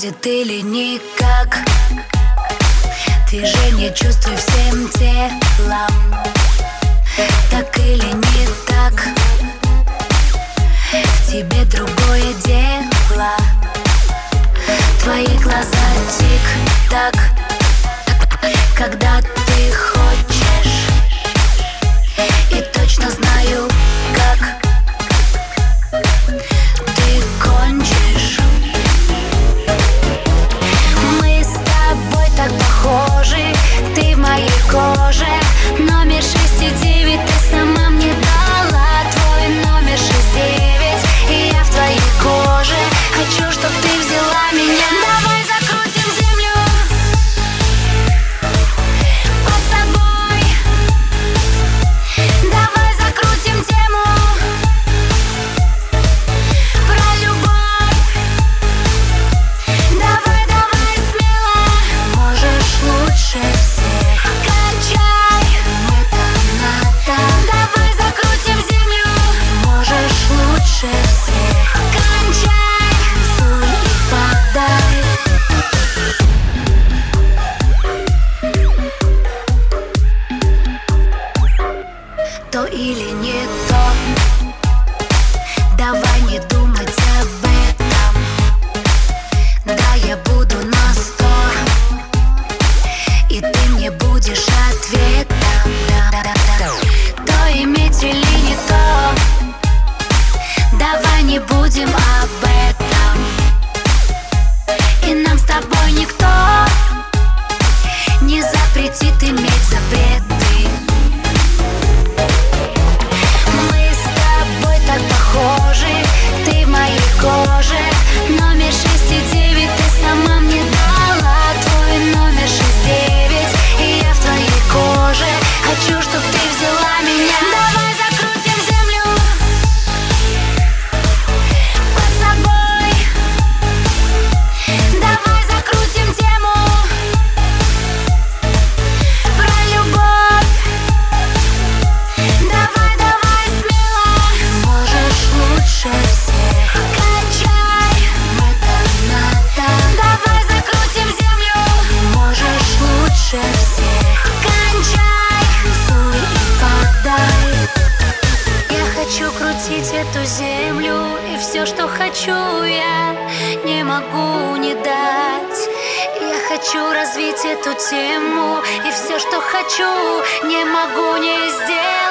будет или никак. Движение чувствуй всем телом. Так или не так, в тебе другое дело. Твои глаза тик-так, когда ты хочешь. И точно знаю, как ты кончишь. Мы с тобой так похожи, ты в моей коже. Номер 6,9 ты сама мне дала. Твой номер 6,9, и я в твоей коже. Хочу, чтоб ты взяла меня. Давай закрутим землю под собой. Давай закрутим тему про любовь. Давай, давай смело, можешь лучше всех. Качай, это надо. Давай закрутим землю, можешь лучше всех. Кончай, суй и подай. То или не то, давай не думать об этом. Да, я буду на 100, и ты мне будешь ответом. То иметь или не то, давай не будем об этом. И нам с тобой никто не запретит иметь запреты. Мы с тобой так похожи, ты в моей коже. Номер 6,9 ты сама мне дала. Твой номер 6,9, и я в твоей коже. Хочу, чтоб ты взяла меня. Давай закрутим землю под собой. Давай закрутим тему про любовь. Давай, давай смело, можешь лучше всех. Качай, это надо. Давай закрутим землю, можешь лучше всех. Кончай, суй и подай. Я хочу крутить эту землю, и все, что хочу, я не могу не дать. Я хочу развить эту тему, и все, что хочу, не могу не сделать.